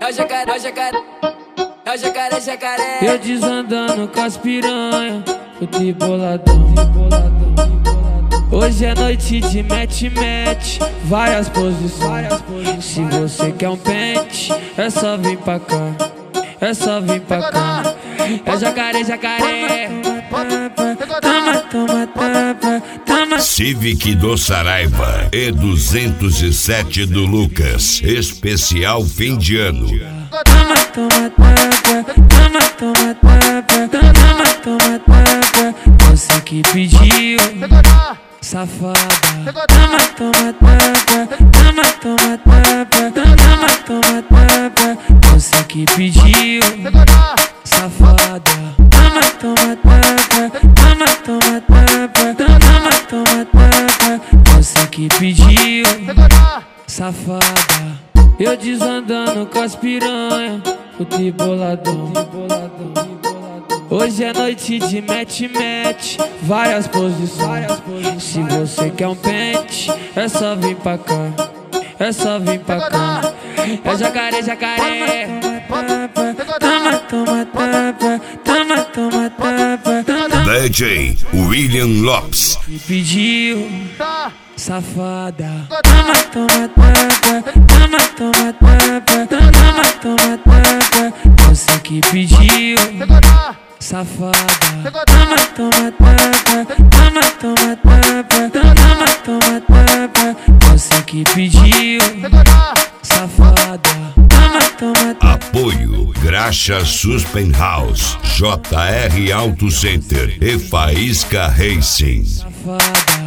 jacaré. Eu desandando com as piranha, fui boladão. Hoje é noite de match, várias posições. Se você quer um pente, é só vir pra cá, é só vir pra cá. É jacaré. Toma. Civic do Saraiva e 207 do Lucas, especial fim de ano. Toma, você que pediu, safada. Toma, você que pediu, safada. Toma, você que pediu, safada. Eu desandando com as piranha, fui boladão. Hoje é noite de match, várias posições. Se você quer um pente, é só vir pra cá, é só vir pra cá. É jacaré. Toma. DJ William Lopes. Me pediu, safada. Toma. Você que pediu, safada. Toma. Você que pediu, safada. Apoio Graxa Suspen House, JR Auto Center e Faísca Racing. Safada.